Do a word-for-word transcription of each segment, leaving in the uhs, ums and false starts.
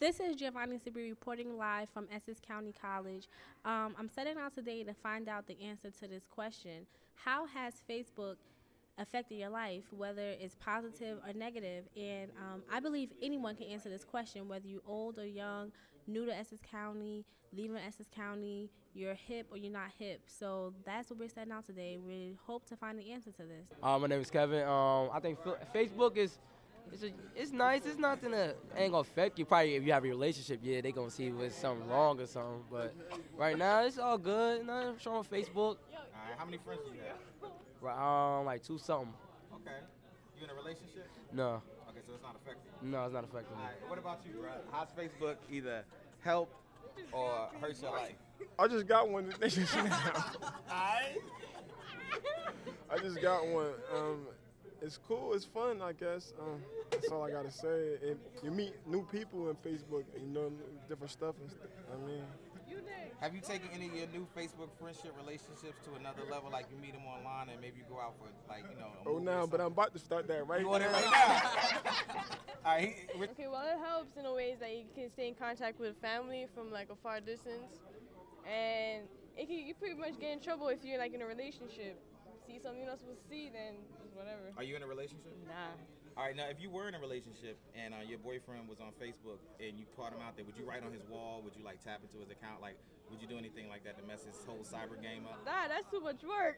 This is Giovanni Sabri reporting live from Essex County College. Um, I'm setting out today to find out the answer to this question. How has Facebook affected your life, whether it's positive or negative? And um, I believe anyone can answer this question, whether you're old or young, new to Essex County, leaving Essex County, you're hip or you're not hip. So that's what we're setting out today. We hope to find the answer to this. Uh, my name is Kevin. Um, I think f- Facebook is it's, a, it's nice. It's nothing that ain't gonna affect you. Probably if you have a relationship, yeah, they gonna see if there's something wrong or something. But right now, it's all good. Nothing wrong with Facebook. All right, how many friends do you have? Right, um, like two something. Okay. You in a relationship? No, Okay, so it's not affecting you. no, it's not affecting me. All right, what about you, bro? How's Facebook either help or hurt your life? I just got one. They just- Alright. I just got one. Um, it's cool. It's fun, I guess. Um, that's all I gotta say. And you meet new people in Facebook. And you know different stuff. And st- I mean, Have you taken any of your new Facebook friendship relationships to another level? Like you meet them online and maybe you go out for like you know. A oh movie now, or but I'm about to start that right You want it now. right now? All right. he- Rich- Okay, well, it helps in a ways that you can stay in contact with family from like a far distance, and it can, you pretty much get in trouble if you're like in a relationship. See something you're not supposed to see, then whatever. Are you in a relationship? Nah. All right. Now, if you were in a relationship and uh, your boyfriend was on Facebook and you caught him out there, would you write on his wall? Would you like tap into his account? Like, would you do anything like that to mess his whole cyber game up? Nah, that's too much work.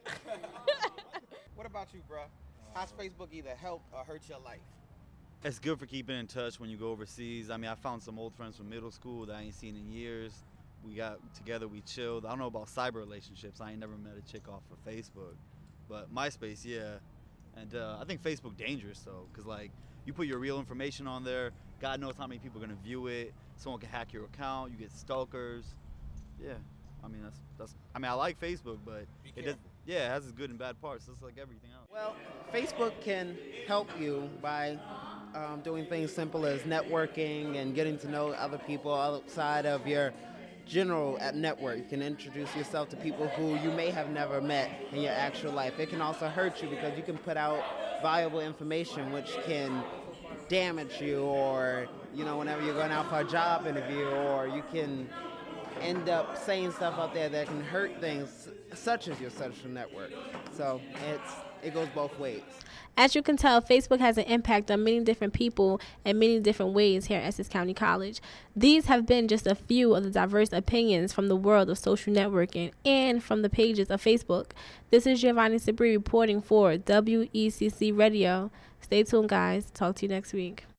What about you, bro? How's Facebook either help or hurt your life? It's good for keeping in touch when you go overseas. I mean, I found some old friends from middle school that I ain't seen in years. We got together, we chilled. I don't know about cyber relationships. I ain't never met a chick off of Facebook. But MySpace, yeah. And uh, I think Facebook dangerous, though, because, like, you put your real information on there. God knows how many people are going to view it. Someone can hack your account. You get stalkers. Yeah. I mean, that's, that's. I mean, I like Facebook, but Be it does, careful. yeah, it has its good and bad parts, just like everything else. Well, Facebook can help you by um, doing things simple as networking and getting to know other people outside of your general uh, network. You can introduce yourself to people who you may have never met in your actual life. It can also hurt you because you can put out valuable information which can damage you, or, you know, whenever you're going out for a job interview, or you can end up saying stuff out there that can hurt things such as your social network. So it's it goes both ways. As you can tell, Facebook has an impact on many different people in many different ways here at Essex County College. These have been just a few of the diverse opinions from the world of social networking and from the pages of Facebook. This is Giovanni Sabri reporting for W E C C Radio. Stay tuned, guys. Talk to you next week.